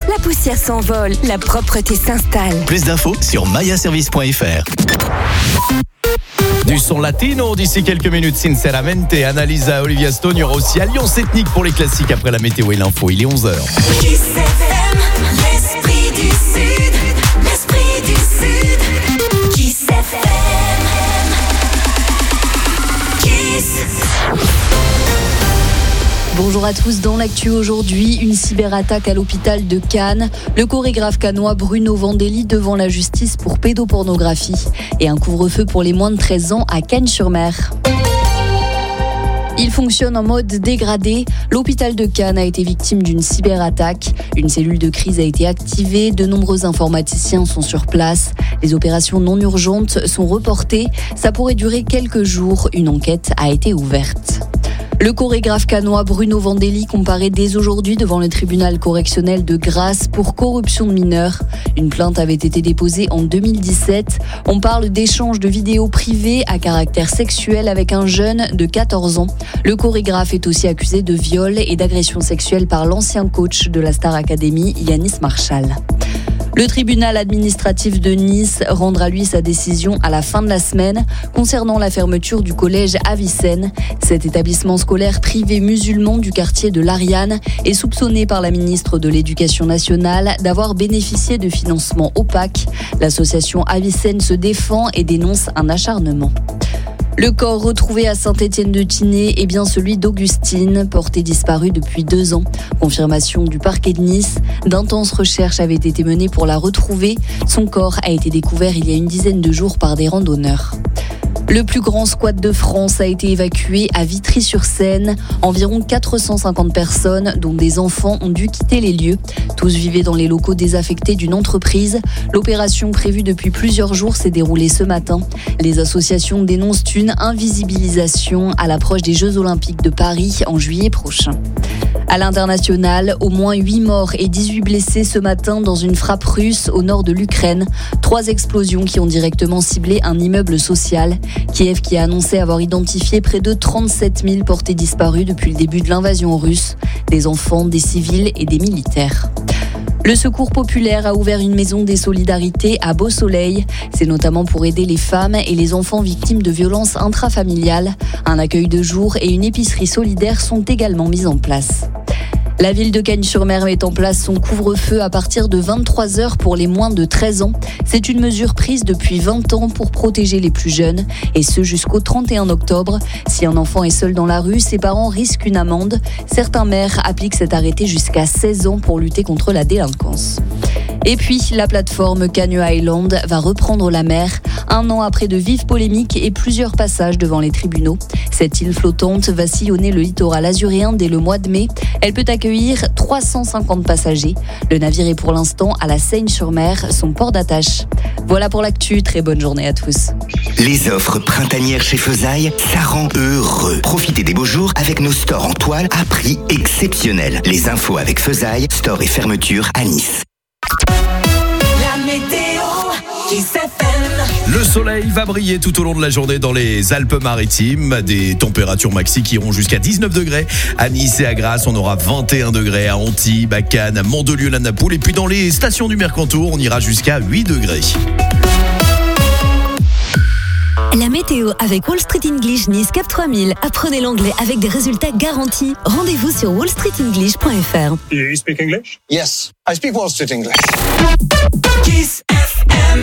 La poussière s'envole, la propreté s'installe. Plus d'infos sur mayaservice.fr. Du son latino d'ici quelques minutes, Sinceramente, Analisa, Olivia Stone. Il y aura aussi Alliance Ethnique pour les classiques après la météo et l'info. Il est 11h. L'esprit du Sud, l'esprit du Sud. Kiss FM. Kiss. Bonjour à tous, dans l'actu aujourd'hui, une cyberattaque à l'hôpital de Cannes, le chorégraphe cannois Bruno Vandelli devant la justice pour pédopornographie et un couvre-feu pour les moins de 13 ans à Cagnes-sur-Mer. Il fonctionne en mode dégradé. L'hôpital de Cannes a été victime d'une cyberattaque. Une cellule de crise a été activée. De nombreux informaticiens sont sur place. Les opérations non urgentes sont reportées. Ça pourrait durer quelques jours. Une enquête a été ouverte. Le chorégraphe cannois Bruno Vandelli comparaît dès aujourd'hui devant le tribunal correctionnel de Grasse pour corruption de mineurs. Une plainte avait été déposée en 2017. On parle d'échanges de vidéos privées à caractère sexuel avec un jeune de 14 ans. Le chorégraphe est aussi accusé de viol et d'agression sexuelle par l'ancien coach de la Star Academy, Yanis Marshall. Le tribunal administratif de Nice rendra lui sa décision à la fin de la semaine concernant la fermeture du collège Avicenne. Cet établissement scolaire privé musulman du quartier de l'Ariane est soupçonné par la ministre de l'Éducation nationale d'avoir bénéficié de financements opaques. L'association Avicenne se défend et dénonce un acharnement. Le corps retrouvé à Saint-Étienne-de-Tinée est bien celui d'Augustine, portée disparue depuis 2 ans. Confirmation du parquet de Nice. D'intenses recherches avaient été menées pour la retrouver. Son corps a été découvert il y a une dizaine de jours par des randonneurs. Le plus grand squat de France a été évacué à Vitry-sur-Seine. Environ 450 personnes, dont des enfants, ont dû quitter les lieux. Tous vivaient dans les locaux désaffectés d'une entreprise. L'opération prévue depuis plusieurs jours s'est déroulée ce matin. Les associations dénoncent une invisibilisation à l'approche des Jeux Olympiques de Paris en juillet prochain. À l'international, au moins 8 morts et 18 blessés ce matin dans une frappe russe au nord de l'Ukraine. 3 explosions qui ont directement ciblé un immeuble social. Kiev qui a annoncé avoir identifié près de 37 000 portés disparus depuis le début de l'invasion russe. Des enfants, des civils et des militaires. Le Secours populaire a ouvert une maison des solidarités à Beau-Soleil. C'est notamment pour aider les femmes et les enfants victimes de violences intrafamiliales. Un accueil de jour et une épicerie solidaire sont également mis en place. La ville de Cagnes-sur-Mer met en place son couvre-feu à partir de 23h pour les moins de 13 ans. C'est une mesure prise depuis 20 ans pour protéger les plus jeunes, et ce jusqu'au 31 octobre. Si un enfant est seul dans la rue, ses parents risquent une amende. Certains maires appliquent cet arrêté jusqu'à 16 ans pour lutter contre la délinquance. Et puis, la plateforme Cannes Island va reprendre la mer. 1 an après de vives polémiques et plusieurs passages devant les tribunaux. Cette île flottante va sillonner le littoral azuréen dès le mois de mai. Elle peut accueillir 350 passagers. Le navire est pour l'instant à la Seigne-sur-Mer, son port d'attache. Voilà pour l'actu, très bonne journée à tous. Les offres printanières chez Feuzaille, ça rend heureux. Profitez des beaux jours avec nos stores en toile à prix exceptionnel. Les infos avec Feuzaille, store et fermeture à Nice. La météo, Kiss FM. Le soleil va briller tout au long de la journée dans les Alpes-Maritimes. Des températures maxi qui iront jusqu'à 19 degrés. À Nice et à Grasse, on aura 21 degrés. À Antibes, à Cannes, à Mandelieu, la Napoule. Et puis dans les stations du Mercantour, on ira jusqu'à 8 degrés. La météo avec Wall Street English Nice Cap 3000. Apprenez l'anglais avec des résultats garantis. Rendez-vous sur wallstreetenglish.fr. You speak English? Yes, I speak Wall Street English. Kiss FM.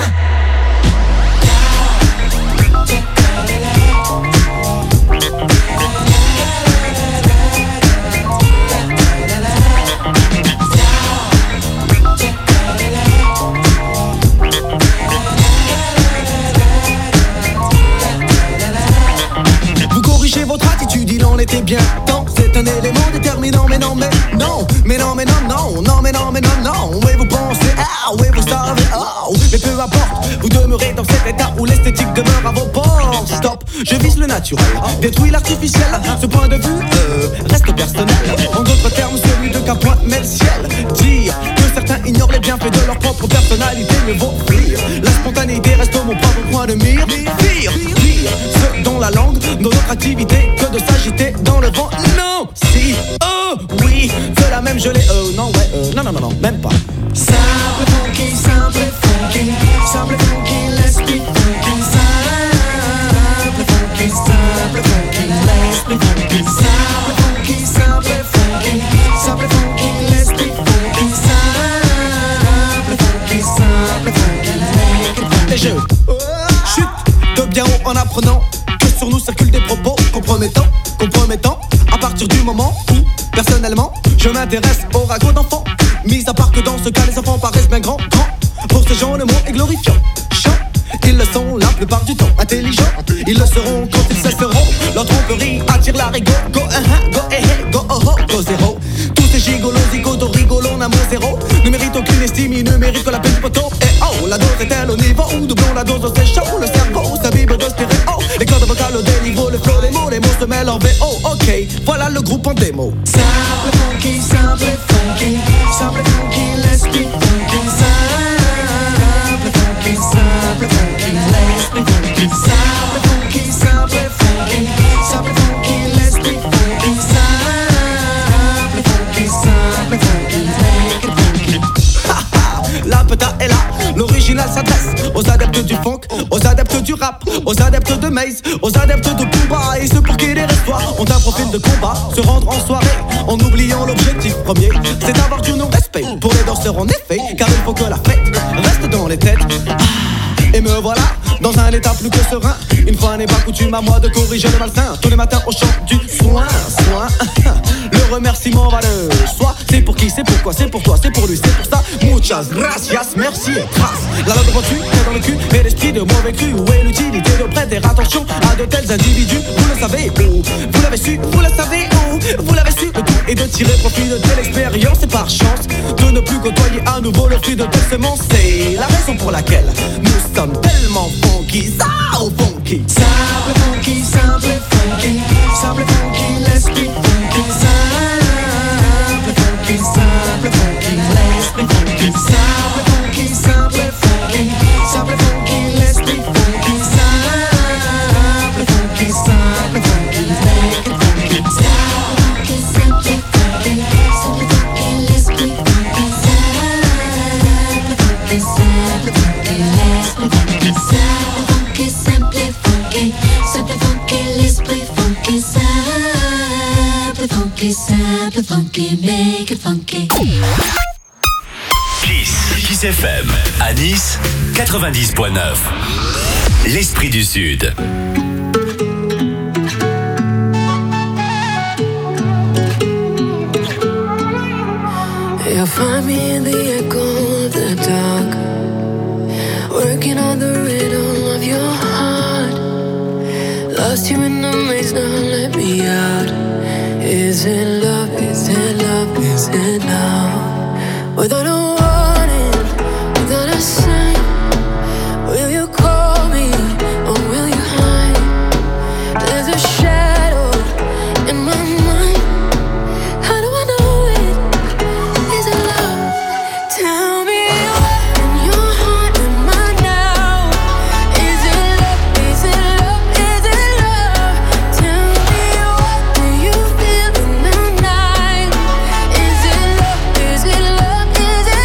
Vous corrigez votre attitude, il en était bien temps. C'est un élément déterminant, mais non, mais non. Mais non, mais non, non, non, mais non, mais non, non. Oui, vous pensez, ah, oui, vous savez, oh. Mais peu importe, vous demeurez dans cet état où l'esthétique demeure à vos portes. Stop, je vise le naturel, détruis l'artificiel. Ce point de vue reste personnel. En d'autres termes, celui de Capoin met le ciel. Dire que certains ignorent les bienfaits de leur propre personnalité me vaut rire. La spontanéité reste mon propre point de mire. Pire, ce dont la langue, dans notre activité, que de s'agiter dans le vent. Non, si, oh, oui, de la même gelée, non, ouais, non, même pas. apprenant que sur nous circulent des propos compromettants. À partir du moment où, personnellement, je m'intéresse au ragot d'enfants. Mis à part que dans ce cas, les enfants paraissent bien grands. Pour ces gens, le mot est glorifiant. Ils le sont la plupart du temps intelligents. Ils le seront quand ils cesseront. Leur tromperie attire la rigo. Go, go, go, oh, oh, go, zéro. Tous ces gigolos, zigotos, rigolos, n'amour zéro. Ne méritent aucune estime, ils ne méritent que la peine du poteau. Et oh, la dose est-elle au niveau où doublons la dose, c'est chaud. Le cerveau s'abîme de stéréo. Les cordes vocales au déniveau, le flow, les mots se mêlent en VO. Ok, voilà le groupe en démo. Simple funky, simple funky, simple funky, let's be funky. Simple funky, simple funky, let's be funky. Simple funky, simple funky, simple funky, let's be funky. Simple funky, simple funky, make it funky. La peta est là, l'original s'adresse aux adeptes du funk, aux adeptes du rap, aux adeptes de Maze, aux adeptes de Booba et ceux pour qui les restoirs ont un profil de combat. Se rendre en soirée en oubliant l'objectif premier, c'est d'avoir du non-respect pour les danseurs en effet, car il faut que la fête reste dans les têtes. Et me voilà dans un état plus que serein. Une fois n'est pas coutume à moi de corriger le malsain. Tous les matins au chant du soin. Le remerciement va de soi. C'est pour qui, c'est pourquoi, c'est pour toi, c'est pour lui, c'est pour ça. Muchas gracias, merci et grâce. La langue reçue est dans le cul, mais l'esprit de mauvais cru. Où est l'utilité de prêter attention à de tels individus? Vous le savez où? Vous l'avez su, vous le savez où? Vous l'avez su, le tout est de tirer profit de telle expérience. Et par chance de ne plus côtoyer à nouveau le fruit de telle semence. C'est la raison pour laquelle nous sommes tellement funky, ça au funky. Simple funky, simple funky, simple funky, let's be funky. Simple funky, simple funky, let's be funky. Simple funky, simple funky, simple funky, let's be funky. Simple funky, simple funky, make it funky. Simple funky, simple funky, simple funky, let's be funky. Simple funky, simple funky, let's be funky. Simple funky, simple funky, simple funky, let's be funky. Simple funky, simple funky, make it funky. Kiss FM, à Nice, 90.9. L'Esprit du Sud. You'll find me in the echo of the dark, working on the rhythm of your heart. Lost you in the maze, now let me out. Is it love, is it love, is it love? Without a warning, without a sign, will you call me or will you hide? There's a shadow in my mind. How do I know it? Is it love? Tell me what in your heart am I now? Is it love? Is it love? Is it love? Tell me what do you feel in the night? Is it love? Is it love? Is it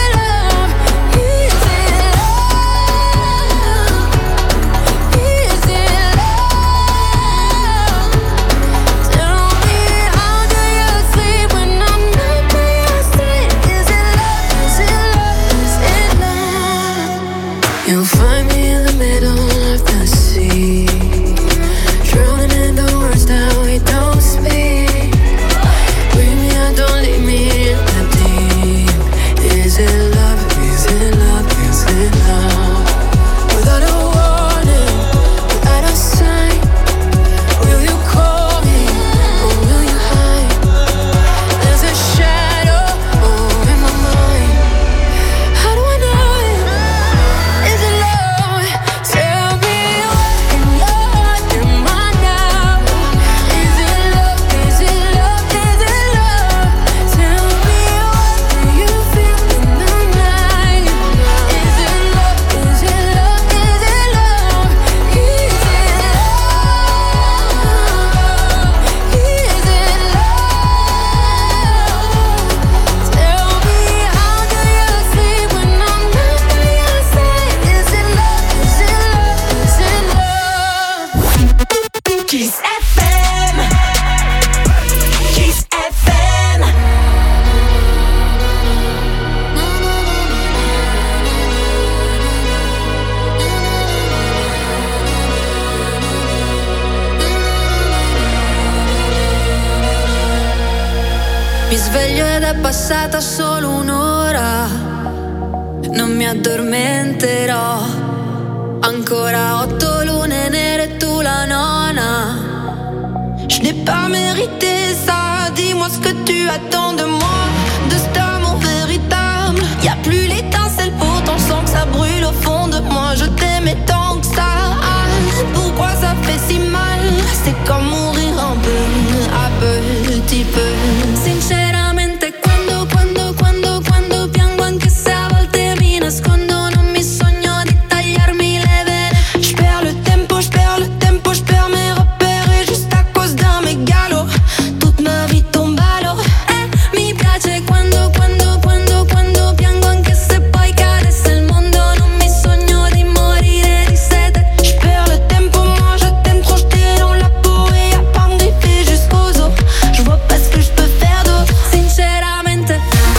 Mi sveglio ed è passata solo un'ora. Non mi addormenterò. Ancora 8 lune nere e tu la nona. Je n'ai pas mérité ça. Dis-moi ce que tu attends de moi. De cet amour véritable. Y'a plus l'étincelle, pourtant je sens que ça brûle au fond de moi. Je t'aimais tant que ça. Pourquoi ça fait si mal? C'est comme mourir un peu, à petit peu. Sinceramente quando piango, anche se a volte mi nascondo, non mi sogno di tagliarmi le vene. Je perds le tempo, je perds mes repères. Et juste à cause d'un mégalo, toute ma vie tombe à l'eau. Mi piace quando piango, anche se poi cadesse il mondo, non mi sogno di morire di sete. Je perds le tempo, moi je t'aime trop, j'étais dans la peau. Et y'a pas me griffer jusqu'aux os. Je vois pas ce que je peux faire d'autre. Sinceramente,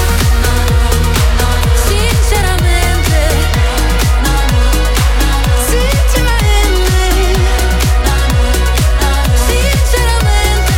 si tu m'as aimé, sinceramente,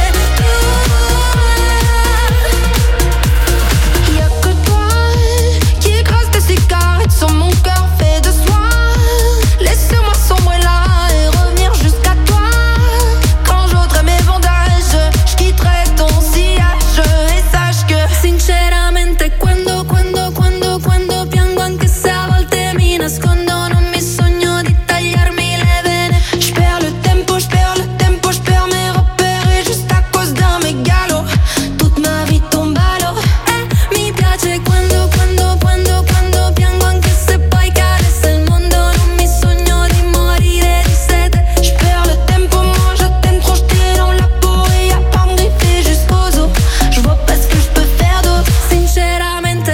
y'a que toi qui écrase tes cigarettes sur mon cœur fait de soie. Laisse-moi sombrer là et revenir jusqu'à toi. Quand j'ôterai mes bandages, je quitterai ton sillage. Et sache que sinceramente quando piango, anche se a volte mi nascondo, non mi sogno di tagliarmi le vene. Je perds le tempo, je perds mes repères. Et juste à cause d'un mégalo, toute ma vie tombe à l'eau. Mi piace quando piango, anche se poi cadesse il mondo, non mi sogno di morire di sete. Je perds le tempo, moi je t'aime trop, j'étais dans la peau. Et y'a pas me griffer jusqu'aux os. Je vois pas ce que je peux faire d'autre. Sinceramente,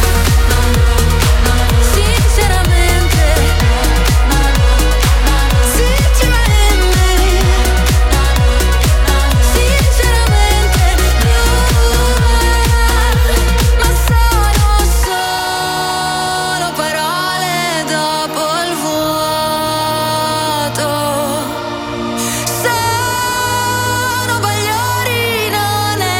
si tu m'as aimé, sinceramente, ma solo parole dopo il vuoto. Sono bagliori, non è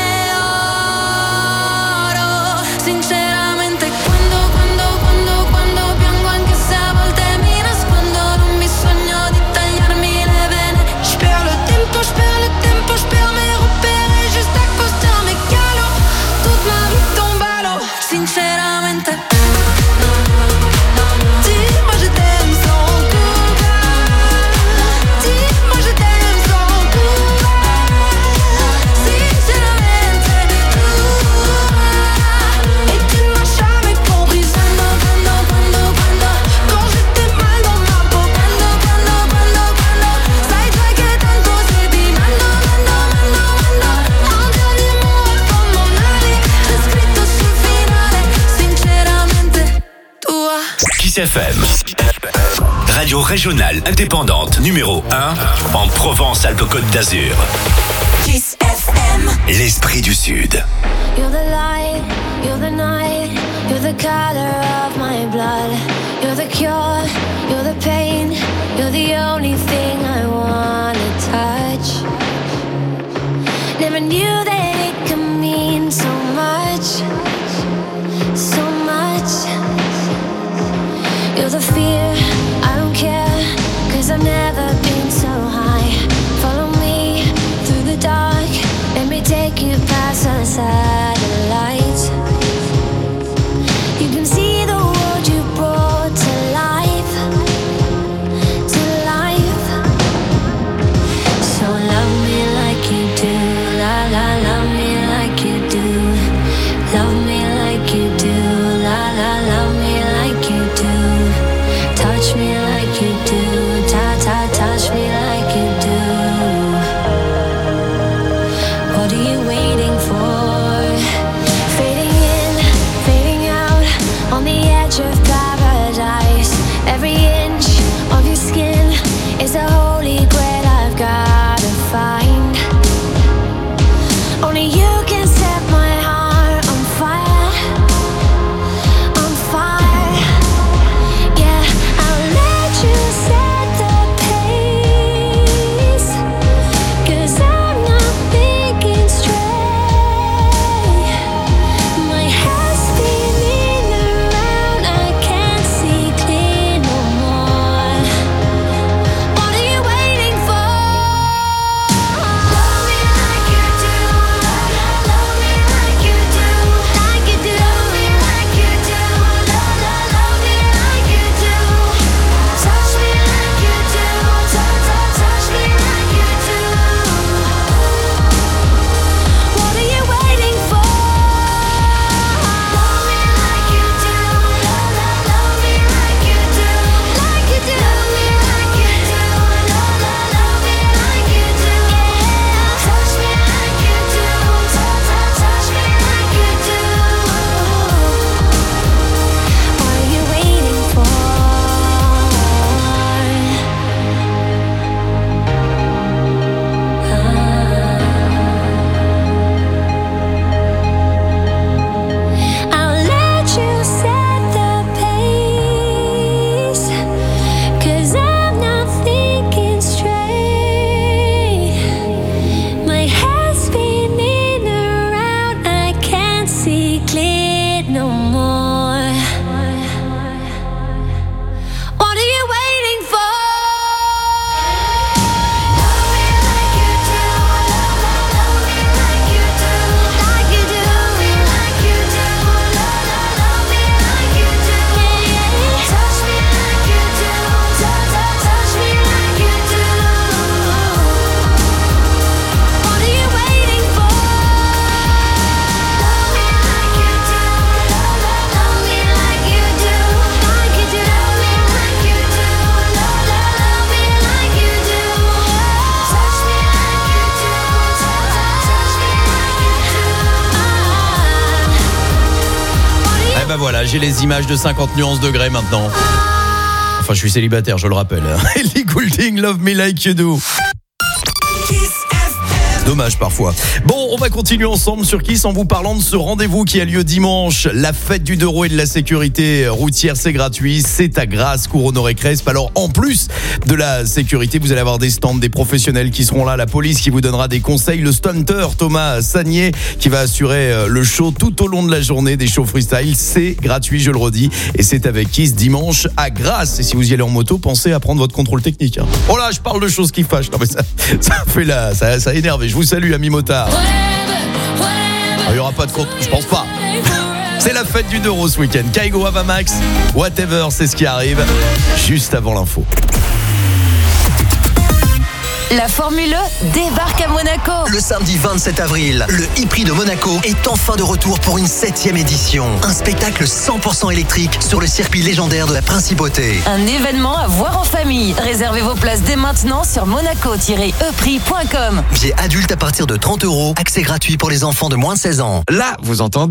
oro. Sinceramente quando piango, anche se a volte mi nascondo, non mi sogno di tagliarmi le vene. Je perds le tempo, je perds mes repères. Et juste à cause d'un mégalo, toute ma vie tombe à l'eau. Sinceramente, dis-moi je t'aime sans couvert. Dis-moi je t'aime sans couvert. Sinceramente, et tu ne m'as jamais compris. Quand j'étais mal dans ma peau. Sai già che tanto sei di mando. Un dernier mot avant mon aller, c'è scritto sul finale. Sinceramente, tua. Kiss FM. Radio régionale indépendante numéro 1 en Provence-Alpes-Côte d'Azur. Kiss FM. L'esprit du Sud. You're the light, you're the night, you're the color of my blood. You're the cure, you're the pain, you're the only thing I wanna touch. Never knew that it could mean so much, so much. You're the fear, I don't care, 'cause I've never been so high. Follow me through the dark, let me take you past the satellites. You can see the world you brought to life, to life. So love me like you do, la la, love me like you do. Love me like you do, la la, love me like you do. Touch me like you do, ta ta, touch me like you do. What are you waiting for? Fading in, fading out, on the edge of paradise. Every inch of your skin is a holy grail I've gotta find. Only you can set my heart on fire, on fire. Yeah, I'll let you set the pace, 'cause I'm not thinking straight. j'ai les images de 50 nuances degrés maintenant. Enfin, je suis célibataire, je le rappelle. Ellie Goulding, Love Me Like You Do. Dommage parfois. Bon, on va continuer ensemble sur Kiss en vous parlant de ce rendez-vous qui a lieu dimanche. La fête du 2 roues et de la sécurité routière, c'est gratuit. C'est à Grasse, cours Honoré-Crespe. Alors, en plus de la sécurité, vous allez avoir des stands, des professionnels qui seront là, la police qui vous donnera des conseils, le stunter Thomas Sagnier qui va assurer le show tout au long de la journée, des shows freestyle. C'est gratuit, je le redis. Et c'est avec Kiss dimanche à Grasse. Et si vous y allez en moto, pensez à prendre votre contrôle technique. Oh là, je parle de choses qui fâchent. Non, mais ça fait là, ça énerve. Je vous salue, amis motards. Il n'y aura pas de compte, je pense pas. C'est la fête du 2 roues ce week-end. Kaigo, Avamax, whatever, c'est ce qui arrive juste avant l'info. La Formule E débarque à Monaco. Le samedi 27 avril, le e-prix de Monaco est enfin de retour pour une 7e édition. Un spectacle 100% électrique sur le circuit légendaire de la Principauté. Un événement à voir en famille. Réservez vos places dès maintenant sur monaco-eprix.com. Billets adultes à partir de 30 €. Accès gratuit pour les enfants de moins de 16 ans. Là, vous entendez ?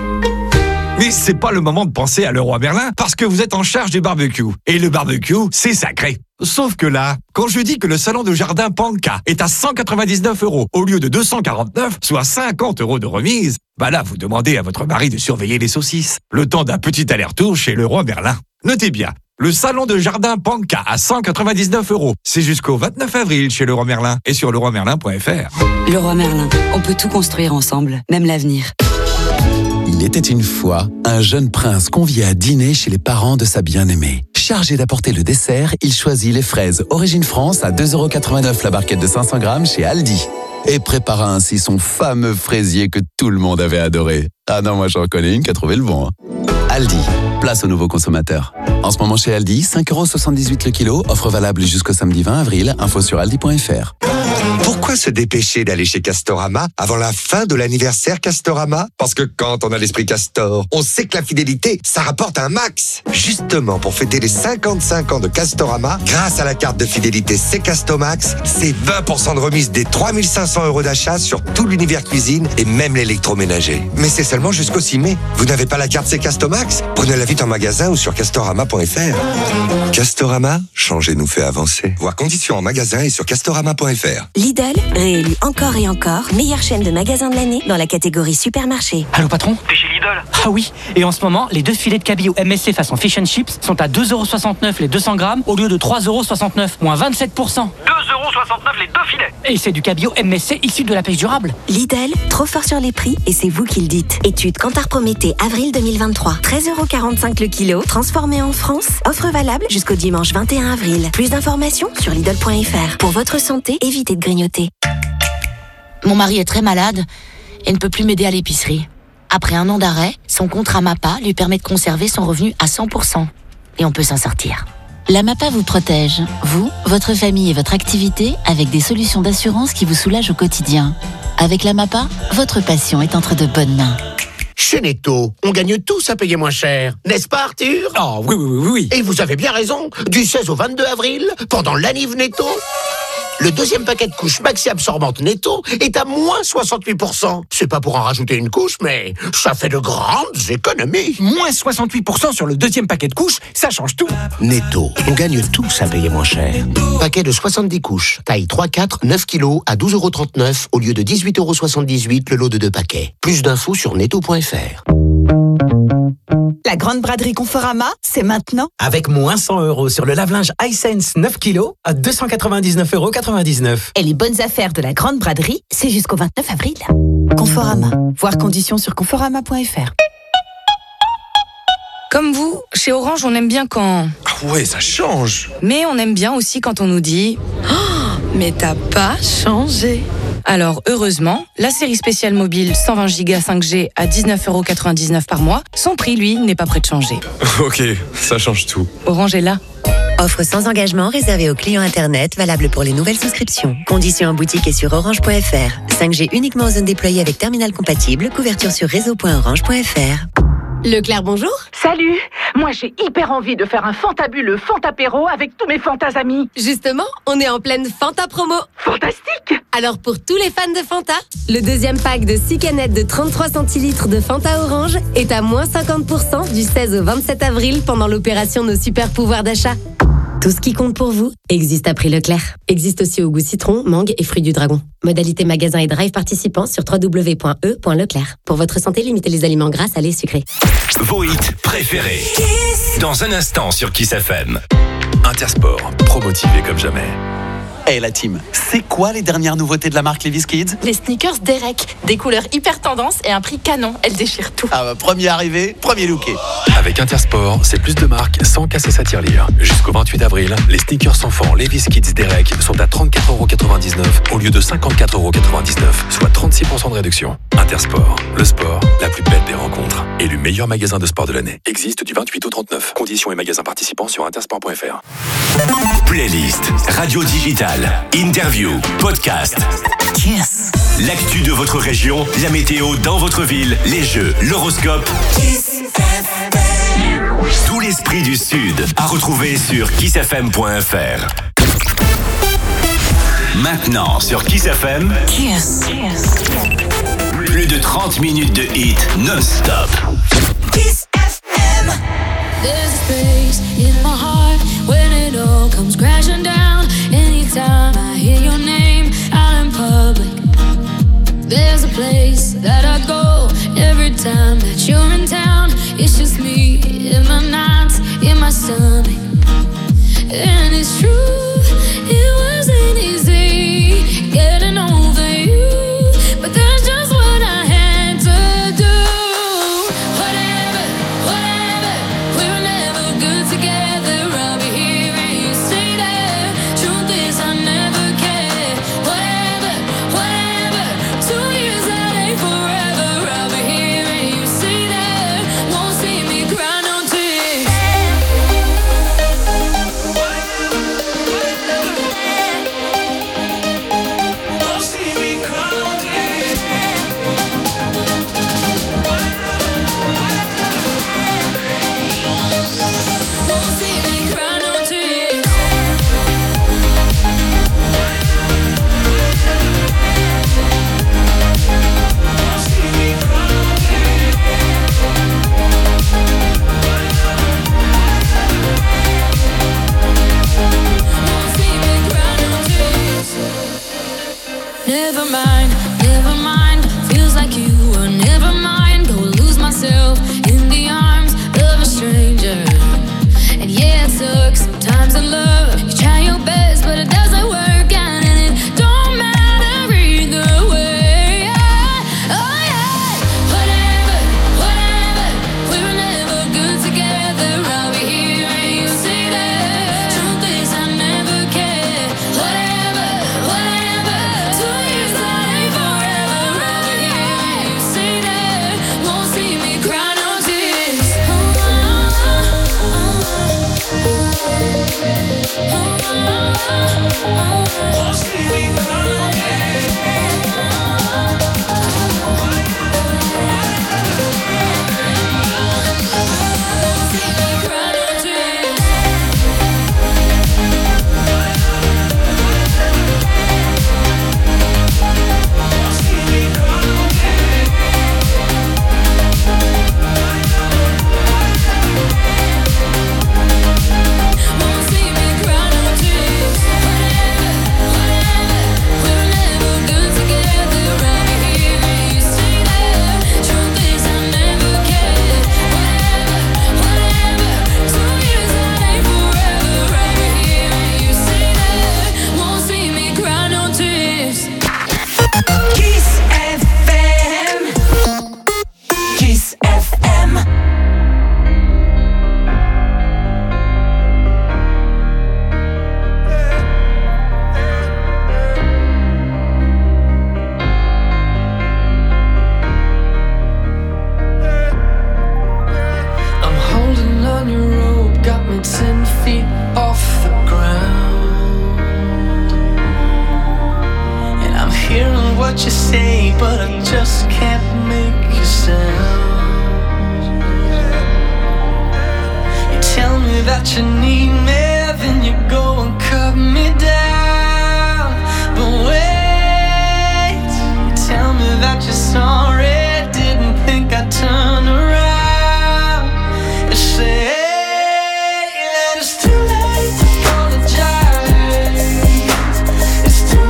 Mais c'est pas le moment de penser à Leroy Merlin parce que vous êtes en charge du barbecue. Et le barbecue, c'est sacré. Sauf que là, quand je dis que le salon de jardin Panka est à 199 € au lieu de 249, soit 50 € de remise, bah là, vous demandez à votre mari de surveiller les saucisses. Le temps d'un petit aller-retour chez Leroy Merlin. Notez bien, le salon de jardin Panka à 199 €. C'est jusqu'au 29 avril chez Leroy Merlin et sur leroymerlin.fr. Leroy Merlin, on peut tout construire ensemble, même l'avenir. Il était une fois un jeune prince convié à dîner chez les parents de sa bien-aimée. Chargé d'apporter le dessert, il choisit les fraises Origine France à 2,89 € la barquette de 500 grammes chez Aldi. Et prépara ainsi son fameux fraisier que tout le monde avait adoré. Ah non, moi j'en connais une qui a trouvé le bon. Aldi, place aux nouveaux consommateurs. En ce moment chez Aldi, 5,78 € le kilo, offre valable jusqu'au samedi 20 avril, info sur aldi.fr. Pourquoi se dépêcher d'aller chez Castorama avant la fin de l'anniversaire Castorama? Parce que quand on a l'esprit Castor, on sait que la fidélité, ça rapporte un max. Justement, pour fêter les 55 ans de Castorama, grâce à la carte de fidélité C'est Castomax, c'est 20% de remise des 3500 € d'achat sur tout l'univers cuisine et même l'électroménager. Mais c'est seulement jusqu'au 6 mai. Vous n'avez pas la carte C'est Castomax? Prenez-la vite en magasin ou sur castorama.fr. Castorama, changer nous fait avancer. Voir conditions en magasin et sur castorama.fr. Lidl, réélu encore et encore meilleure chaîne de magasins de l'année dans la catégorie supermarché. Allô patron? T'es chez Lidl? Ah oui, et en ce moment, les 2 filets de cabillaud MSC façon fish and chips sont à 2,69 € les 200 grammes au lieu de 3,69 €, moins 27%. 2,69 € les 2 filets. Et c'est du cabillaud MSC issu de la pêche durable. Lidl, trop fort sur les prix et c'est vous qui le dites. Étude Kantar Prométhée, avril 2023. 13,45 € le kilo, transformé en France. Offre valable jusqu'au dimanche 21 avril. Plus d'informations sur Lidl.fr. Pour votre santé, évitez de grignoter. Mon mari est très malade et ne peut plus m'aider à l'épicerie. Après 1 an d'arrêt, son contrat MAPA lui permet de conserver son revenu à 100%. Et on peut s'en sortir. La MAPA vous protège, vous, votre famille et votre activité, avec des solutions d'assurance qui vous soulagent au quotidien. Avec la MAPA, votre passion est entre de bonnes mains. Chez Netto, on gagne tous à payer moins cher. N'est-ce pas, Arthur? Ah oui. Et vous avez bien raison. Du 16 au 22 avril, pendant l'anniv Netto, le 2e paquet de couches maxi absorbantes Netto est à moins 68%. C'est pas pour en rajouter une couche, mais ça fait de grandes économies. Moins 68% sur le 2e paquet de couches, ça change tout. Netto, on gagne tous à payer moins cher. Paquet de 70 couches, taille 3-4, 9 kg à 12,39 € au lieu de 18,78 € le lot de 2 paquets. Plus d'infos sur netto.fr. La grande braderie Conforama, c'est maintenant. Avec moins 100 € sur le lave-linge Hisense 9 kg à 299,99 €. Et les bonnes affaires de la grande braderie, c'est jusqu'au 29 avril. Conforama. Voir conditions sur conforama.fr. Comme vous, chez Orange, on aime bien quand... Ah ouais, ça change. Mais on aime bien aussi quand on nous dit oh, mais t'as pas changé. Alors, heureusement, la série spéciale mobile 120 Go 5G à 19,99 € par mois, son prix, lui, n'est pas prêt de changer. Ok, ça change tout. Orange est là. Offre sans engagement réservée aux clients Internet, valable pour les nouvelles souscriptions. Conditions en boutique et sur orange.fr. 5G uniquement en zone déployée avec terminal compatible. Couverture sur réseau.orange.fr. Leclerc, bonjour. Salut. Moi, j'ai hyper envie de faire un fantabuleux Fantapéro avec tous mes Fantas amis. Justement, on est en pleine Fanta promo. Fantastique. Alors, pour tous les fans de Fanta, le deuxième pack de 6 canettes de 33 centilitres de Fanta Orange est à moins 50% du 16 au 27 avril pendant l'opération Nos super pouvoirs d'achat. Tout ce qui compte pour vous existe à prix Leclerc. Existe aussi au goût citron, mangue et fruits du dragon. Modalité magasin et drive participants sur www.e.leclerc. Pour votre santé, limitez les aliments gras, salés et sucrés. Vos hits préférés. Dans un instant sur Kiss FM. Intersport, pro-motivé comme jamais. Hey la team, c'est quoi les dernières nouveautés de la marque Levi's Kids? Les sneakers Derek, des couleurs hyper tendance et un prix canon, elles déchirent tout. Ah bah, premier arrivé, premier looké. Avec Intersport, c'est plus de marques sans casser sa tirelire. Jusqu'au 28 avril, les sneakers enfants Levi's Kids Derek sont à 34,99€ au lieu de 54,99€, soit 36% de réduction. Intersport, le sport, la plus belle des rencontres. Élu meilleur magasin de sport de l'année. Existe du 28 au 39. Conditions et magasins participants sur intersport.fr. Playlist, radio digitale, interview, podcast. Kiss. L'actu de votre région, la météo dans votre ville, les jeux, l'horoscope. Kiss FM. Tout l'esprit du Sud à retrouver sur kissfm.fr. Maintenant sur Kiss FM. Kiss. Plus de 30 minutes de hits non-stop. Kiss FM. There's a space in my heart when it all comes crashing down. Anytime I hear your name out in public, there's a place that I go every time that you're in town. It's just me in my nights, in my stomach. And it's true, it wasn't easy getting over you, but that's just what I had to do. Whatever, we were never good together. I'll be here and you say that. Truth is I never cared. Whatever, 2 years that ain't forever. I'll be here and you say that. Won't see me cry no tears. that you need me, then you go and cut me down. But wait, you tell me that you're sorry, didn't think I'd turn around. You say that it's too late to apologize. It's too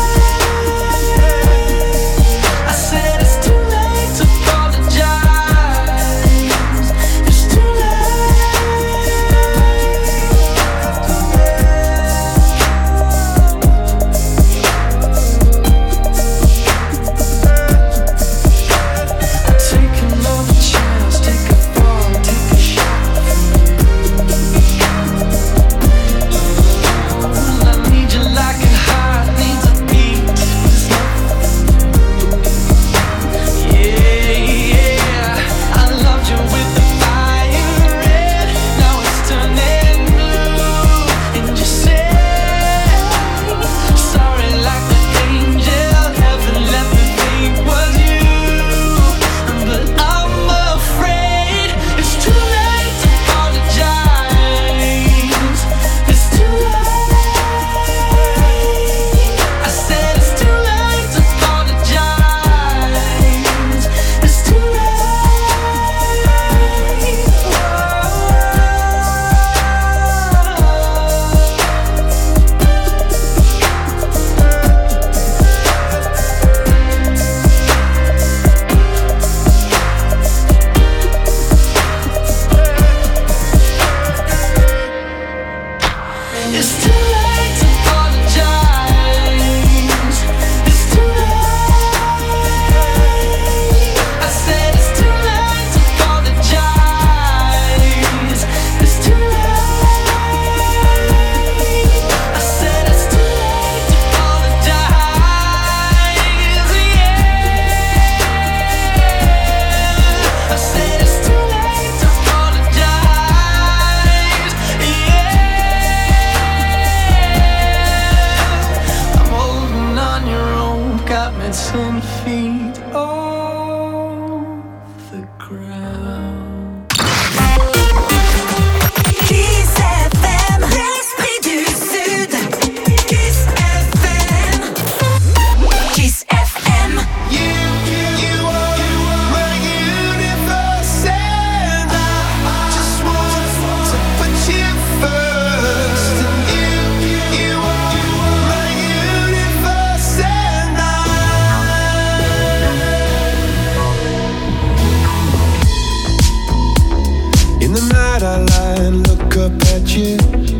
late. I said it's too late to apologize. It's too take another chance, take a fall, take a shot. I need you like a heart needs a beat. Yeah, I loved you with the fire red. Now it's turning blue. And you say sorry like the angel heaven let me think was you. But I'm afraid it's too late to apologize. It's too late. I said it's too late to apologize. It's too late. It's too late to apologize. It's too late. I said it's too late to apologize. It's too late. I said it's too late to apologize. Yeah. I said it's too late to apologize. Yeah. I'm holding on your own, got me 10 feet off the ground. Kiss FM, l'esprit du Sud. Kiss FM. Kiss FM. You are my universe, and I just want to put you first. You are my universe, and In the night I lie and look up at you.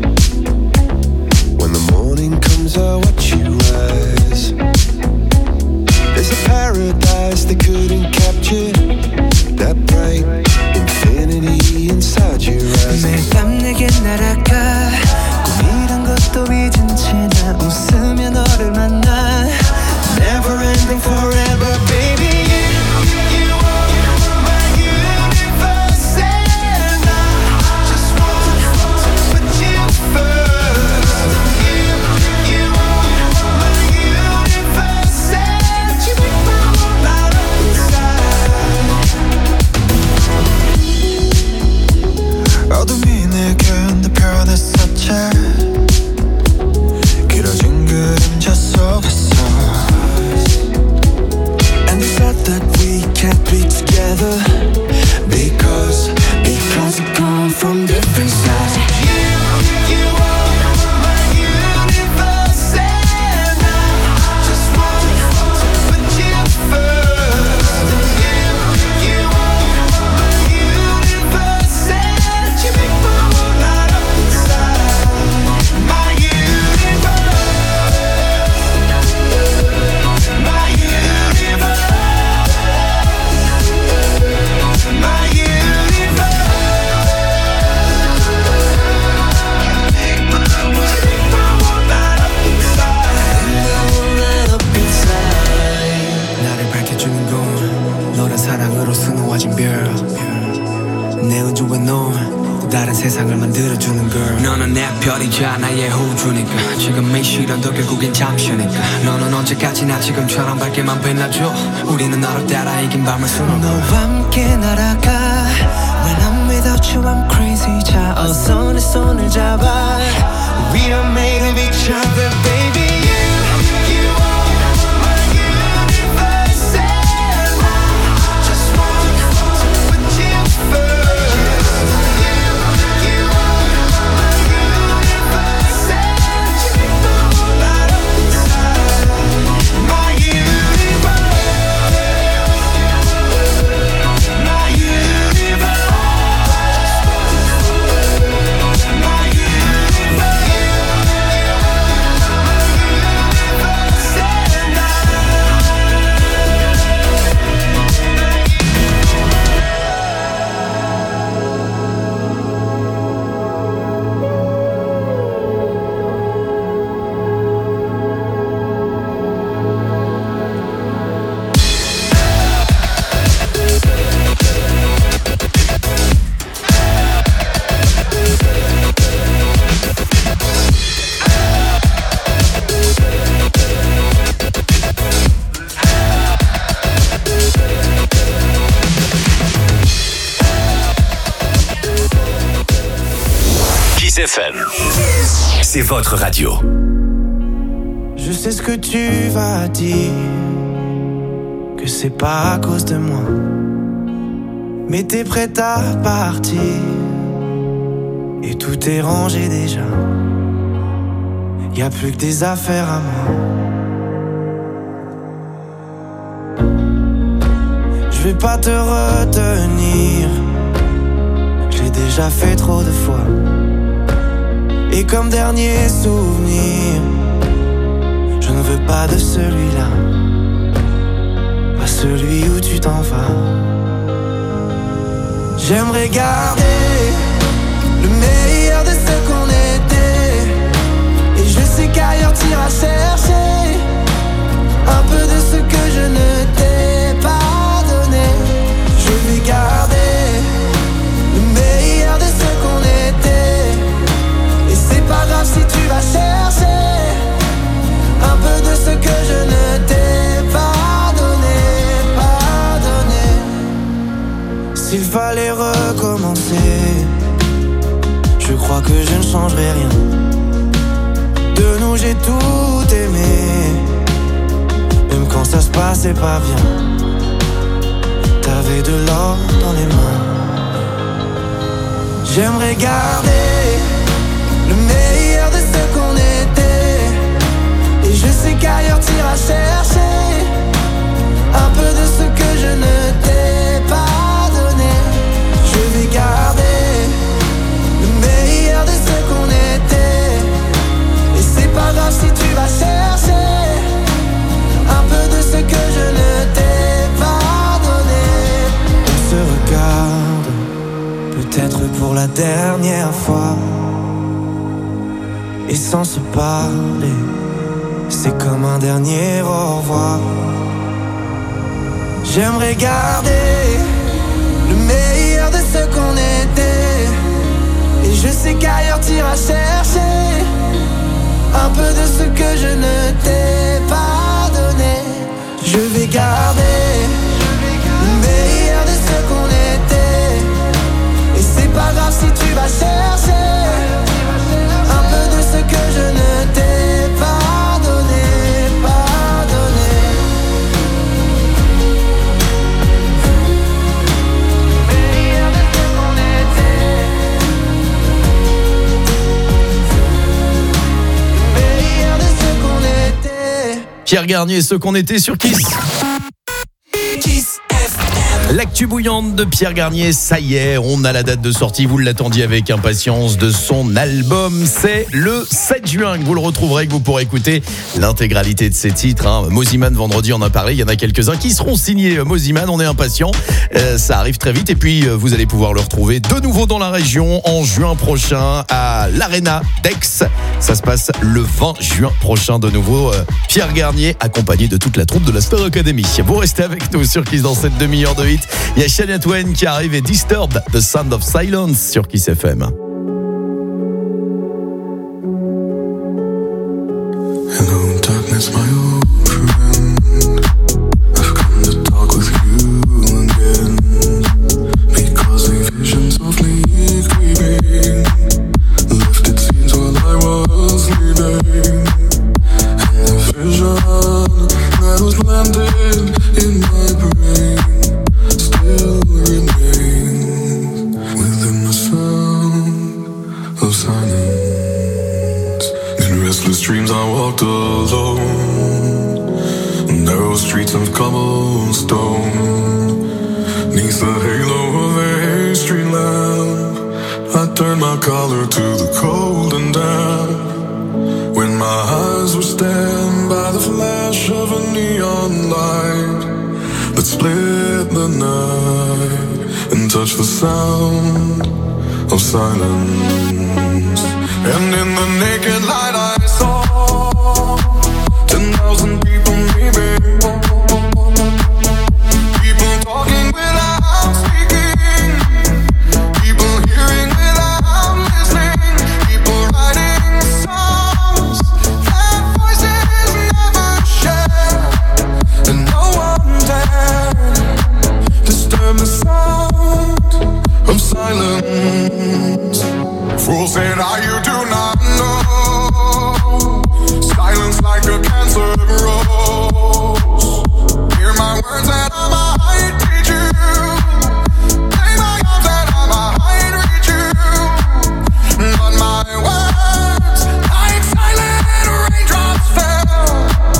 When the morning comes I watch you rise. There's a paradise they couldn't capture. That bright infinity inside your eyes. 매일 밤 내게 날아가 꿈이란 것도 잊은 채 나 웃으며 너를 만나 Never ending forever baby You are my universe and I just want to put you first You are my universe and you make my whole light up inside 어둠이 내게 내 변했었지 길어진 그림자 속에서 And they said that we can't be together Because we come from different sides You are my universe and I just want to put you first You are my universe and you make my whole light up inside My universe My universe My universe 나를 밝혀주는 건 너란 사랑으로 수놓아진 별 내 우주에 넌 다른 세상을 만들어주는 girl 너는 내 별이자 나의 호주니까 지금 이 시련도 결국엔 잠시니까 너는 언제까지나 지금처럼 밝게만 빛나줘 우리는 너를 따라 이긴 밤을 수놓아 너와 함께 날아가 When I'm without you I'm crazy 자 어서 내 손을 잡아. We are made of each other, baby. You are my universe, and I just want to put you first. You are my universe, and you know that I'm inside. My universe, my universe. Kiss FM. C'est votre radio. Je sais ce que tu vas dire, que c'est pas à cause de moi, mais t'es prête à partir, et tout est rangé déjà. Y a plus que des affaires à moi. Je vais pas te retenir, j'ai déjà fait trop de fois. Et comme dernier souvenir, je ne veux pas de celui-là, pas celui où tu t'en vas. J'aimerais garder le meilleur de ce qu'on était, et je sais qu'ailleurs t'iras chercher un peu de ce que je ne t'ai pas donné. Je vais garder le meilleur de ce qu'on était, et c'est pas grave si tu vas chercher un peu de ce que je ne t'ai pas donné, pas donné. S'il fallait recommencer, je crois que je ne changerai rien. De nous j'ai tout aimé, même quand ça se passait pas bien. T'avais de l'or dans les mains. J'aimerais garder le meilleur de ce qu'on était, et je sais qu'ailleurs t'iras chercher un peu de ce que je ne t'ai pas donné. Je vais garder le meilleur de ce qu'on était, et c'est pas grave si tu vas chercher un peu de ce que je ne t'ai pas donné. On se regarde, peut-être pour la dernière fois, et sans se parler, c'est comme un dernier au revoir. J'aimerais garder le meilleur de ce qu'on était, et je sais qu'ailleurs t'iras chercher un peu de ce que je ne t'ai pas donné. Je vais garder le meilleur de ce qu'on était, et c'est pas grave si tu vas chercher un peu de ce que je ne t'ai pas donné, pas donné. Meilleur de ce qu'on était, meilleur de ce qu'on était. Pierre Garnier, ce qu'on était sur Kiss. L'actu bouillante de Pierre Garnier, ça y est, on a la date de sortie, vous l'attendiez avec impatience, de son album. C'est le 7 juin que vous le retrouverez, que vous pourrez écouter l'intégralité de ses titres. Mosiman, vendredi, on en a parlé, il y en a quelques-uns qui seront signés Mosiman, on est impatients. Ça arrive très vite, et puis vous allez pouvoir le retrouver de nouveau dans la région en juin prochain à l'Arena d'Aix. Ça se passe le 20 juin prochain de nouveau. Pierre Garnier, accompagné de toute la troupe de la Star Academy. Vous restez avec nous sur Kiss dans cette demi-heure de hit. Il y a Shania Twain qui arrive et Disturb, The Sound of Silence sur Kiss FM. Hello, darkness, my old friend. I've come to talk with you again, because a vision softly creeping streams I walked alone, narrow streets of cobblestone. Neath the halo of a street lamp, I turned my collar to the cold and damp. When my eyes were stabbed by the flash of a neon light that split the night and touched the sound of silence. And in the naked light I saw 10,000 people maybe, people talking without speaking, people hearing without listening, people writing songs that voices never share, and no one dared disturb the sound of silence. Fools said, you do not know. Silence like a cancer grows. Hear my words that I might teach you. Lay my arms that I might reach you. But my words, like silent raindrops, fell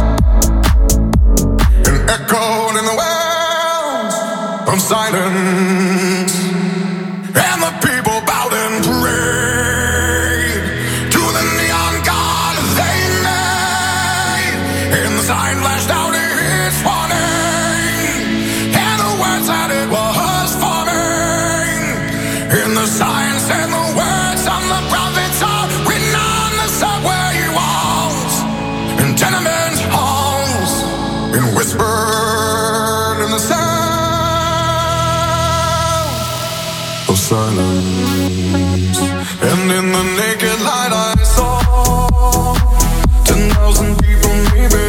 and echoed in the wells of silence. And the people bowed and prayed to the neon god they made. And the sign flashed out its warning, and the words that it was forming. And the signs and the words of the prophets are written on the subway walls and tenement halls, and whispered in the sound of silence. And in the naked light I saw 10,000 people maybe,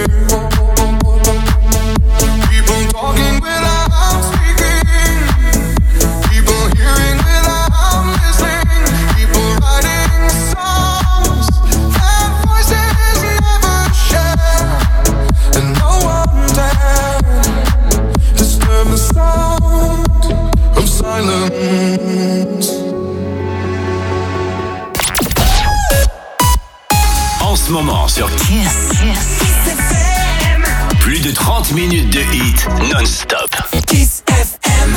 people talking without speaking, people hearing without listening, people writing songs that voices never share, and no one dared disturb the sound of silence. En ce moment sur Kiss, plus de 30 minutes de hits non-stop. Kiss FM.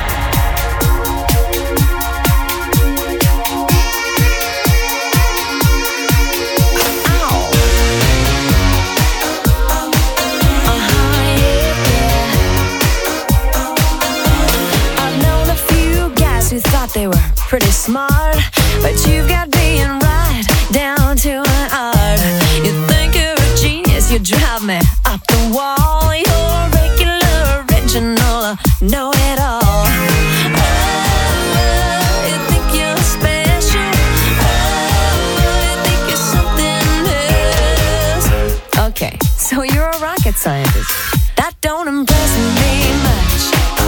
I've known a few guys who thought they were pretty smart, but you've got being right down to an art. You think you're a genius, you drive me up the wall. You're a regular, original, know-it-all. Oh, you think you're special. Oh, you think you're something else. Okay, so you're a rocket scientist. That don't impress me much.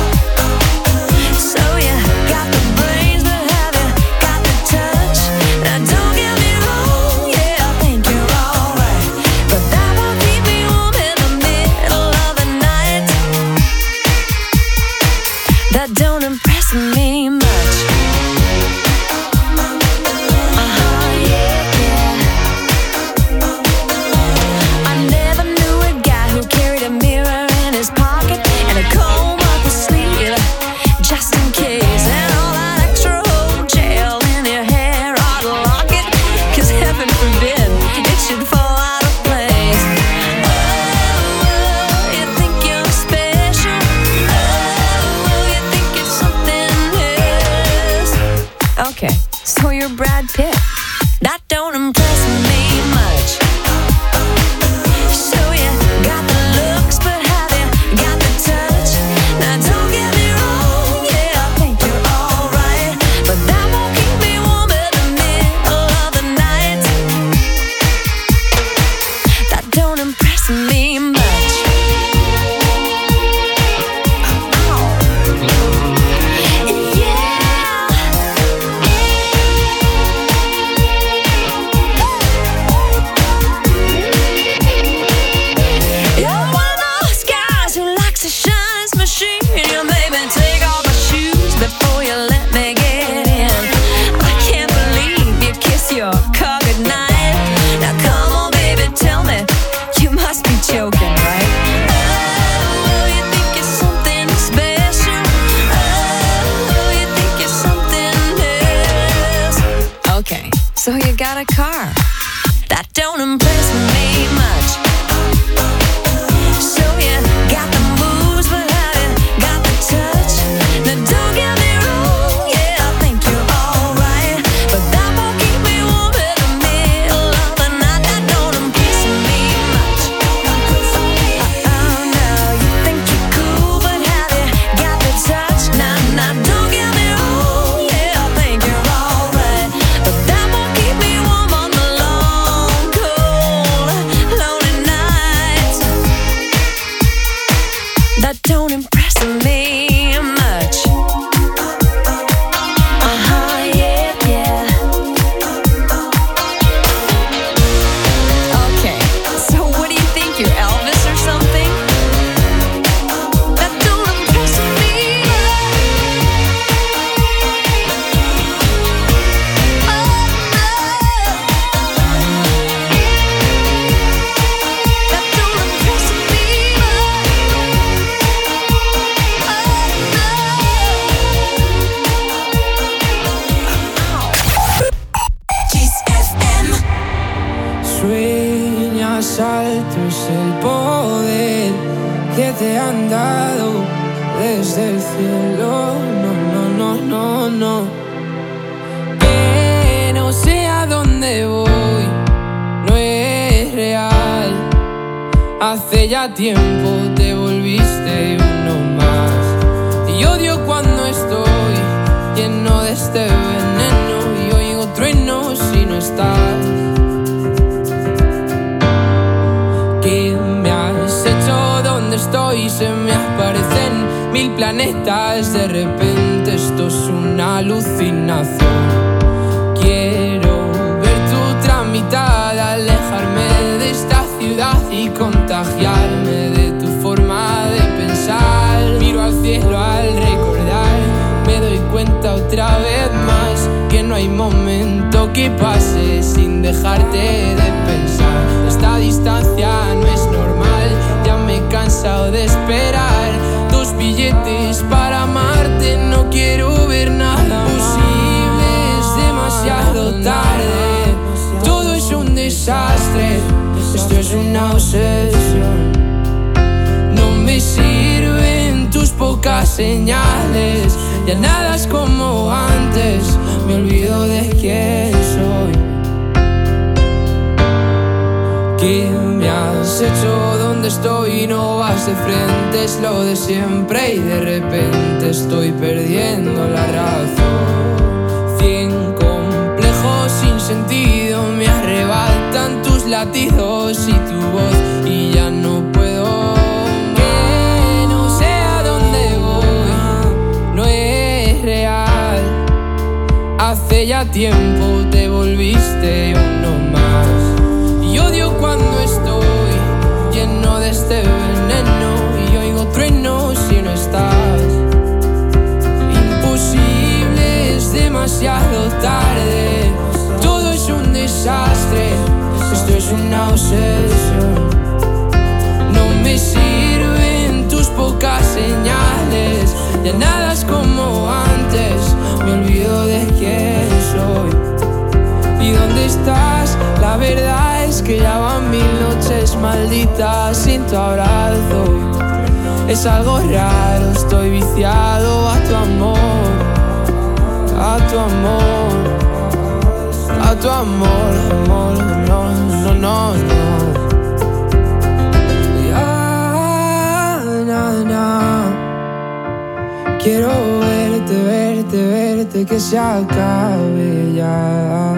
So you got the brains, but have you got the touch? Now don't get me wrong, yeah, I think you're alright, but that won't keep me warm in the middle of the night. That don't impress me much. I never knew a guy who carried a mirror in his pocket and a comb up his sleeve, just in case. And all that extra old gel in your hair ought to lock it, 'cause heaven forbid it should fall out of place. Oh, you think you're special. Oh, you think you're something else. Okay, so you're Brad Pitt. That don't impress me much. So you got the looks, but have you got the touch? Now don't get me wrong, yeah, I think you're alright, but that won't keep me warm in the middle of the night. That don't impress me much. Yeah. so you got a car. That don't impress me much. So you got the moves, but have you got the touch? Now don't get me wrong, yeah, I think you're alright, but that won't keep me warm in the middle of the night. That don't impress me much. Oh no, you think you're cool, but have you got the touch? Nah, don't get me wrong, yeah, I think you're alright, but that won't keep me warm on the long, cold, lonely nights. That don't impress me much. Yeah. Okay, so what do you think, you're Elvis or something? That don't impress me Sueñas alto es el poder que te han dado desde el cielo. No. Que no sé a dónde voy, no es real. Hace ya tiempo te volviste uno más. Y odio cuando estoy lleno de este veneno y oigo truenos si no estás. ¿Qué me has hecho? ¿Dónde estoy? Se me aparecen 1000 planetas. De repente esto es una alucinación. Quiero ver tu tramitada, alejarme de esta ciudad y contagiarme de tu forma de pensar. Miro al cielo al recordar, me doy cuenta otra vez más que no hay momento que pase sin dejarte de pensar. Esta distancia no es normal, ya me he cansado de esperar tus billetes para amarte. No quiero ver nada posible, es demasiado tarde. Todo es un desastre, esto es una obsesión. No me sirven tus pocas señales, ya nada es como antes, me olvido de quién soy. ¿Qué me has hecho? ¿Dónde estoy? No vas de frente, es lo de siempre y de repente estoy perdiendo la razón. 100 complejos sin sentido me arrebatan tus latidos y tu voz y ya no puedo. Que no sé a dónde voy, no es real. Hace ya tiempo te volviste uno más. Y odio cuando estoy lleno de este veneno y oigo truenos si no estás. Imposible, es demasiado tarde. Todo es un desastre, esto es una obsesión. No me sirven tus pocas señales, ya nada es como antes, me olvido de quién soy. ¿Y dónde estás? La verdad es que ya van 1000 noches malditas sin tu abrazo. Es algo raro, estoy viciado a tu amor, a tu amor, a tu amor, amor, no. Quiero verte, que se acabe ya.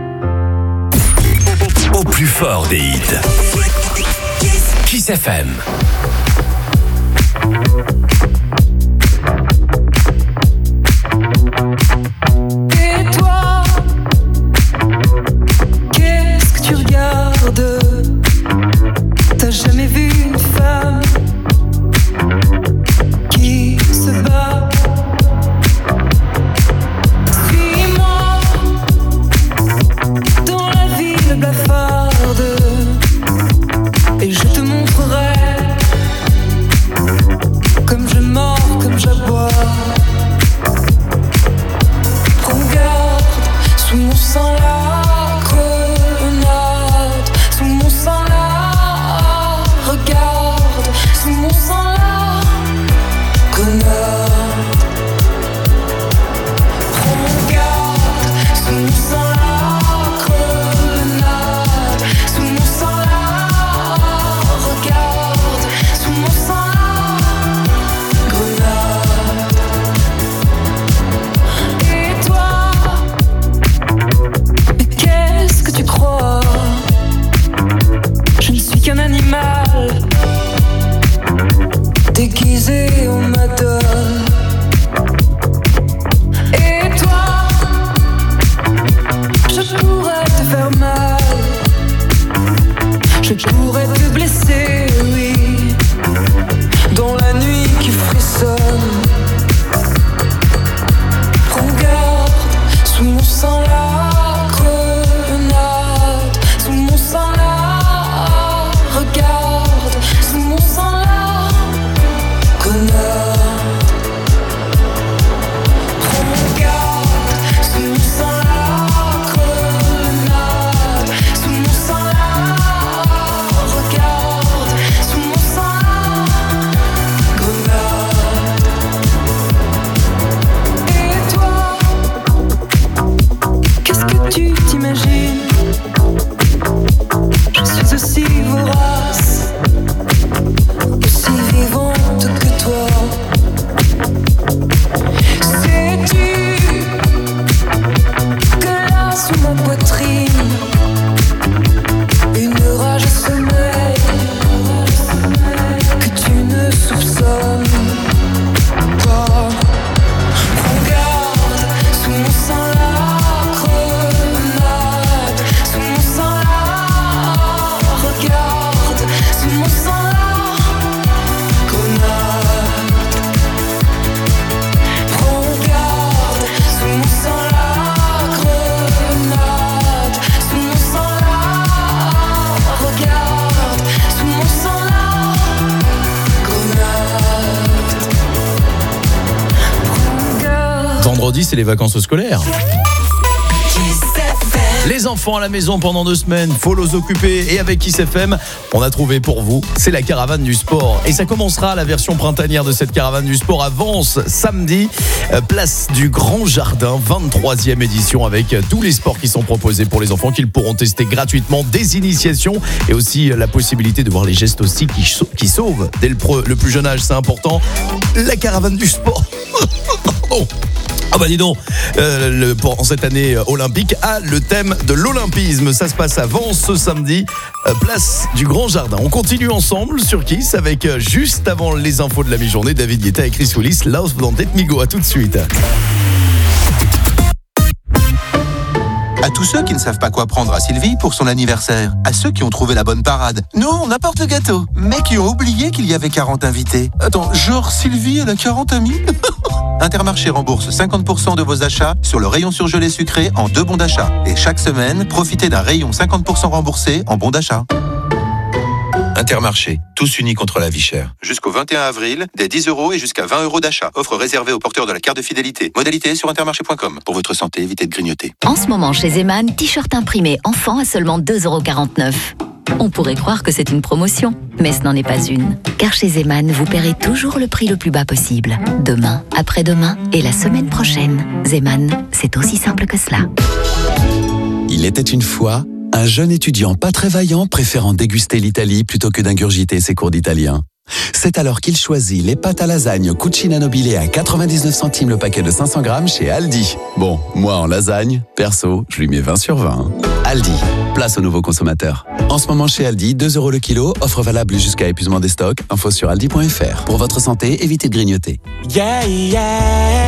Au plus fort des hits. Kiss FM. Et toi, qu'est-ce que tu regardes? T'as jamais vu une femme qui se bat? Suis-moi dans la ville blafarde et je te montrerai comme ma poitrine. Une rage sommeil que tu ne soupçonnes pas. Prends garde, sous mon sang la grenade. Sous mon sang la, regarde, sous mon sang la grenade. Prends garde, sous mon sang la grenade. Sous mon sang la, regarde, sous mon sang la grenade. Prends garde. Vendredi, c'est les vacances scolaires. Les enfants à la maison pendant 2 semaines, faut les occuper. Et avec Kiss FM, on a trouvé pour vous, c'est la caravane du sport. Et ça commencera, la version printanière de cette caravane du sport avance samedi, place du Grand Jardin, 23e édition, avec tous les sports qui sont proposés pour les enfants, qu'ils pourront tester gratuitement, des initiations et aussi la possibilité de voir les gestes aussi qui sauvent dès le plus jeune âge, c'est important. La caravane du sport. Oh. Ah bah dis donc, en cette année olympique, a le thème de l'olympisme. Ça se passe à Vence ce samedi, place du Grand Jardin. On continue ensemble sur Kiss avec, juste avant les infos de la mi-journée, David Guetta et Chris Willis, Love Don't Let Me Go. À tout de suite. À tous ceux qui ne savent pas quoi prendre à Sylvie pour son anniversaire. À ceux qui ont trouvé la bonne parade. Non, on apporte le gâteau. Mais qui ont oublié qu'il y avait 40 invités. Attends, genre Sylvie, elle a 40 amis? Intermarché rembourse 50% de vos achats sur le rayon surgelé sucré en 2 bons d'achat. Et chaque semaine, profitez d'un rayon 50% remboursé en bons d'achat. Intermarché, tous unis contre la vie chère. Jusqu'au 21 avril, des 10 € et jusqu'à 20 € d'achat. Offre réservée aux porteurs de la carte de fidélité. Modalité sur intermarché.com. Pour votre santé, évitez de grignoter. En ce moment, chez Zeman, t-shirt imprimé enfant à seulement 2,49 €. On pourrait croire que c'est une promotion, mais ce n'en est pas une. Car chez Zeman, vous paierez toujours le prix le plus bas possible. Demain, après-demain et la semaine prochaine. Zeman, c'est aussi simple que cela. Il était une fois un jeune étudiant pas très vaillant préférant déguster l'Italie plutôt que d'ingurgiter ses cours d'italien. C'est alors qu'il choisit les pâtes à lasagne Cucina Nobile à 99 centimes le paquet de 500 grammes chez Aldi. Bon, moi en lasagne, perso, je lui mets 20 sur 20. Aldi, place aux nouveaux consommateurs. En ce moment chez Aldi, 2 € le kilo, offre valable jusqu'à épuisement des stocks. Info sur aldi.fr. Pour votre santé, évitez de grignoter. Yeah, yeah.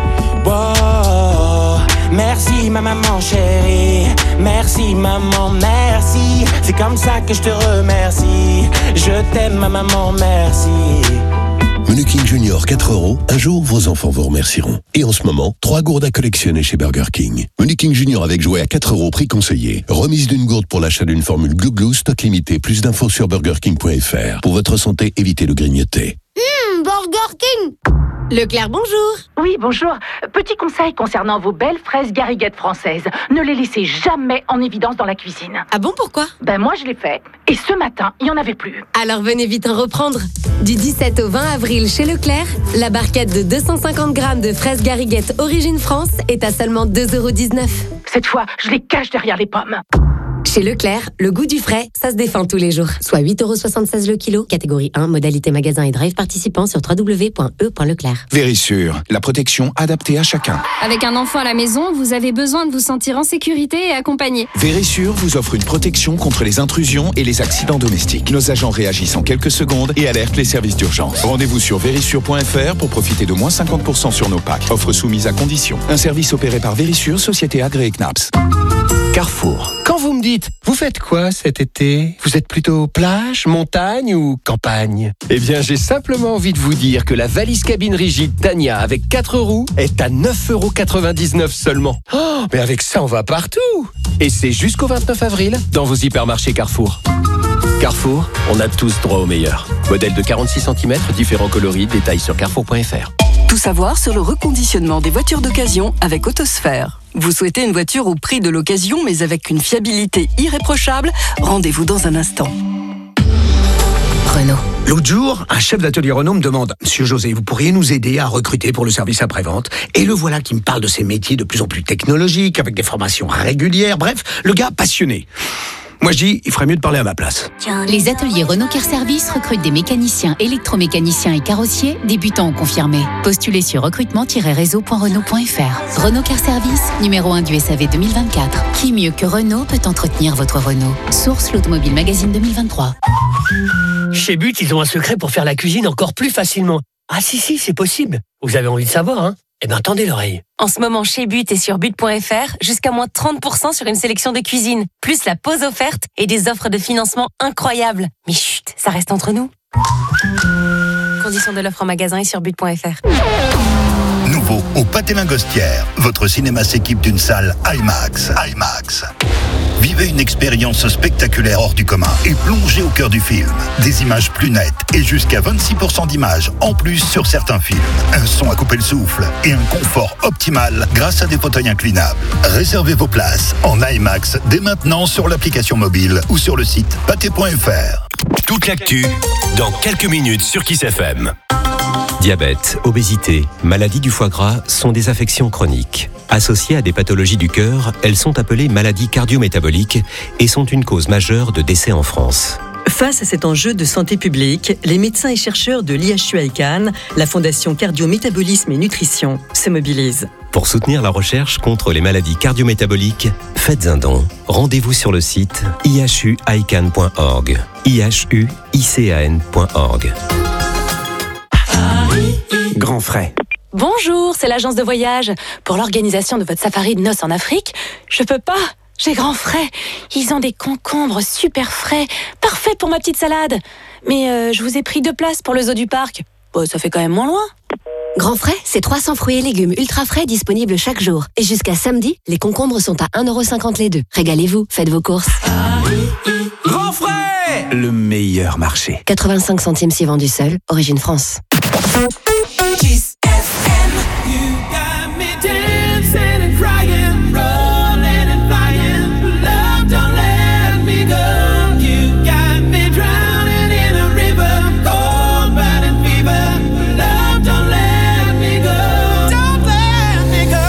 Wow. Merci ma maman chérie. Merci maman, merci. C'est comme ça que je te remercie. Je t'aime ma maman, merci. Menu King Junior 4 €. Un jour, vos enfants vous remercieront. Et en ce moment, 3 gourdes à collectionner chez Burger King. Menu King Junior avec jouet à 4 €, prix conseillé. Remise d'une gourde pour l'achat d'une formule Glou Glou, stock limité. Plus d'infos sur burgerking.fr. Pour votre santé, évitez de grignoter. Burger King. Leclerc, bonjour. Oui, bonjour. Petit conseil concernant vos belles fraises gariguettes françaises. Ne les laissez jamais en évidence dans la cuisine. Ah bon, pourquoi? Ben moi, je l'ai fait. Et ce matin, il n'y en avait plus. Alors venez vite en reprendre. Du 17 au 20 avril chez Leclerc, la barquette de 250 grammes de fraises gariguettes Origine France est à seulement 2,19 €. Cette fois, je les cache derrière les pommes. Chez Leclerc, le goût du frais, ça se défend tous les jours. Soit 8,76 € le kilo, catégorie 1, modalité magasin et drive participant sur www.e.leclerc. Vérissure, la protection adaptée à chacun. Avec un enfant à la maison, vous avez besoin de vous sentir en sécurité et accompagné. Vérissure vous offre une protection contre les intrusions et les accidents domestiques. Nos agents réagissent en quelques secondes et alertent les services d'urgence. Rendez-vous sur vérissure.fr pour profiter de moins 50% sur nos packs. Offre soumise à condition. Un service opéré par Vérissure, société agréée CNAPS. Carrefour. Quand vous me dites, vous faites quoi cet été? Vous êtes plutôt plage, montagne ou campagne? Eh bien, j'ai simplement envie de vous dire que la valise cabine rigide Tania avec 4 roues est à 9,99 € seulement. Oh, mais avec ça, on va partout! Et c'est jusqu'au 29 avril dans vos hypermarchés Carrefour. Carrefour, on a tous droit au meilleur. Modèle de 46 cm, différents coloris, détails sur carrefour.fr. Tout savoir sur le reconditionnement des voitures d'occasion avec Autosphère. Vous souhaitez une voiture au prix de l'occasion mais avec une fiabilité irréprochable? Rendez-vous dans un instant. Renault. L'autre jour, un chef d'atelier Renault me demande « Monsieur José, vous pourriez nous aider à recruter pour le service après-vente ?» Et le voilà qui me parle de ces métiers de plus en plus technologiques, avec des formations régulières, bref, le gars passionné. Moi je dis, il ferait mieux de parler à ma place. Les ateliers Renault Care Service recrutent des mécaniciens, électromécaniciens et carrossiers, débutants ou confirmés. Postulez sur recrutement-réseau.renault.fr. Renault Care Service, numéro 1 du SAV 2024. Qui mieux que Renault peut entretenir votre Renault? Source l'Automobile Magazine 2023. Chez But, ils ont un secret pour faire la cuisine encore plus facilement. Ah si, c'est possible. Vous avez envie de savoir, hein? Eh bien, tendez l'oreille. En ce moment, chez But et sur but.fr, jusqu'à moins 30% sur une sélection de cuisine. Plus la pause offerte et des offres de financement incroyables. Mais chut, ça reste entre nous. Conditions de l'offre en magasin et sur but.fr. Nouveau au Pâté Lingostière, votre cinéma s'équipe d'une salle IMAX. Vivez une expérience spectaculaire hors du commun et plongez au cœur du film. Des images plus nettes et jusqu'à 26% d'images en plus sur certains films. Un son à couper le souffle et un confort optimal grâce à des fauteuils inclinables. Réservez vos places en IMAX dès maintenant sur l'application mobile ou sur le site pâté.fr. Toute l'actu dans quelques minutes sur Kiss FM. Diabète, obésité, maladie du foie gras sont des affections chroniques. Associées à des pathologies du cœur, elles sont appelées maladies cardio-métaboliques et sont une cause majeure de décès en France. Face à cet enjeu de santé publique, les médecins et chercheurs de l'IHU ICAN, la Fondation Cardio-Métabolisme et Nutrition, se mobilisent. Pour soutenir la recherche contre les maladies cardio-métaboliques, faites un don. Rendez-vous sur le site ihuican.org. ihuican.org. Grand frais. Bonjour, c'est l'agence de voyage. Pour l'organisation de votre safari de noces en Afrique, je peux pas. J'ai grand frais. Ils ont des concombres super frais, parfaits pour ma petite salade. Mais je vous ai pris 2 places pour le zoo du parc. Bon, ça fait quand même moins loin. Grand frais, c'est 300 fruits et légumes ultra frais disponibles chaque jour. Et jusqu'à samedi, les concombres sont à 1,50€ les 2. Régalez-vous, faites vos courses. Grand frais, le meilleur marché. 85 centimes si vendu seul, origine France. Kiss FM. You got me dancing and crying, rolling and flying. Love, don't let me go. You got me drowning in a river, cold burning fever. Love, don't let me go. Don't let me go.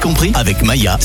compris. Avec Maya,